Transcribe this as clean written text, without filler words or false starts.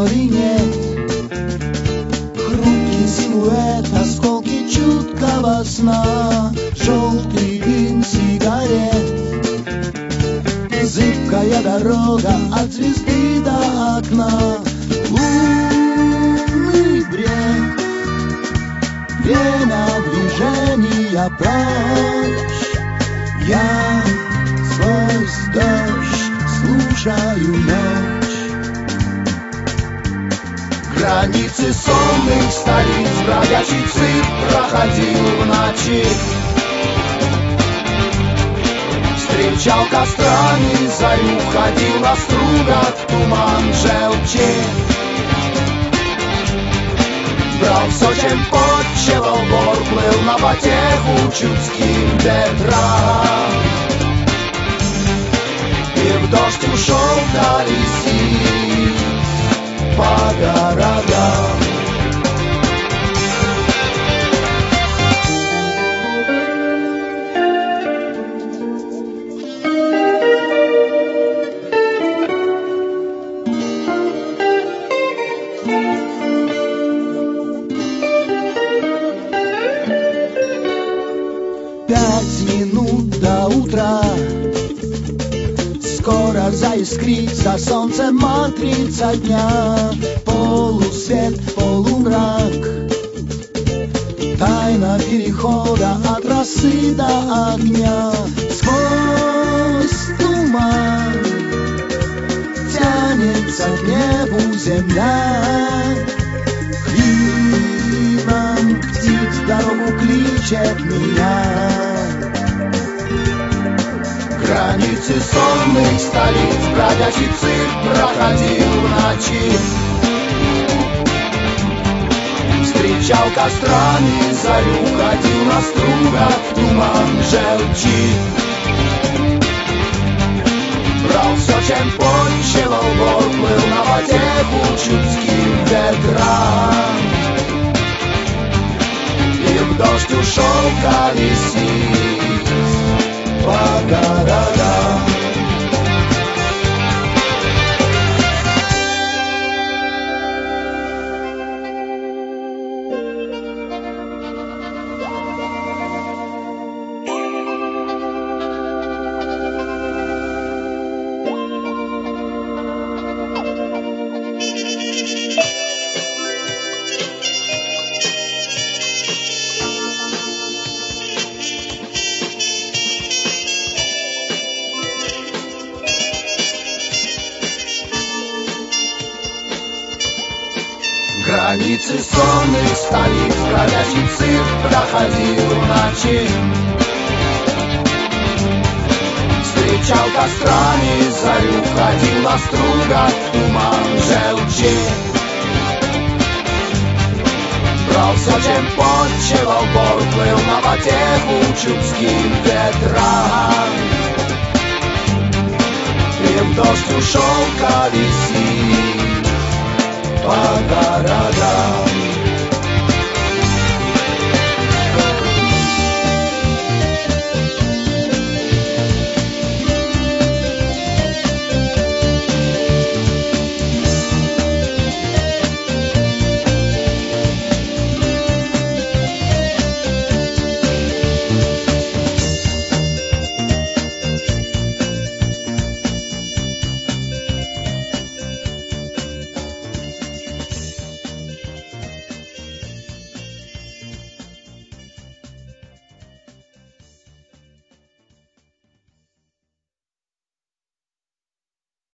зори нет. Хрупкий силуэт, осколки чуткого сна, желтый дым сигарет, зыбкая дорога от звезды до окна. Лунный бред, время движения прочь. Я сквозь дождь слушаю ночь. Границы сонных столиц бродячий цирк проходил в ночи. Встречал кострами зарю, ходил на стругах туман желчи. Брал все, чем почевал бор, плыл на потеху чудским ветрам. И в дождь ушел вдали сил по городам. До утра скоро заискрится солнце, матрица дня. Полусвет, полумрак, тайна перехода от росы до огня. Сквозь туман тянется к небу земля. Клином птиц дорогу кличет меня. Границы сонных столиц бродячий цирк проходил в ночи. Встречал кострами зарю, ходил на стругах туман желчи. Брал все, чем почевал бор, плыл на потеху чудским ветрам. И в дождь ушел колесить по городам. Границы сонных столиц бродячий цирк проходил в ночи. Встречал кострами зарю, ходил на стругах туман желчи. Брал все, чем почевал бор, плыл на потеху чудским ветрам. И в дождь ушел колесить по городам.